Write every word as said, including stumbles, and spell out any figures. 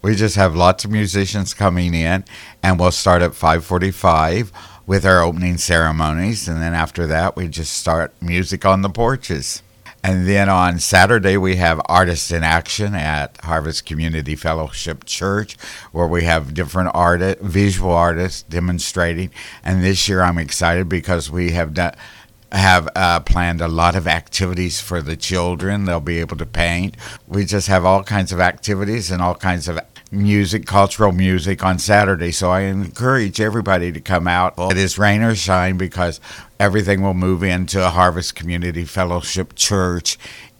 We just have lots of musicians coming in, and we'll start at five forty-five with our opening ceremonies, and then after that, we just start music on the porches. And then on Saturday, we have Artists in Action at Harvest Community Fellowship Church, where we have different artist, visual artists demonstrating. And this year, I'm excited because we have done have uh, planned a lot of activities for the children. They'll be able to paint. We just have all kinds of activities and all kinds of music, cultural music on Saturday. So I encourage everybody to come out. It is rain or shine because everything will move into a Harvest Community Fellowship Church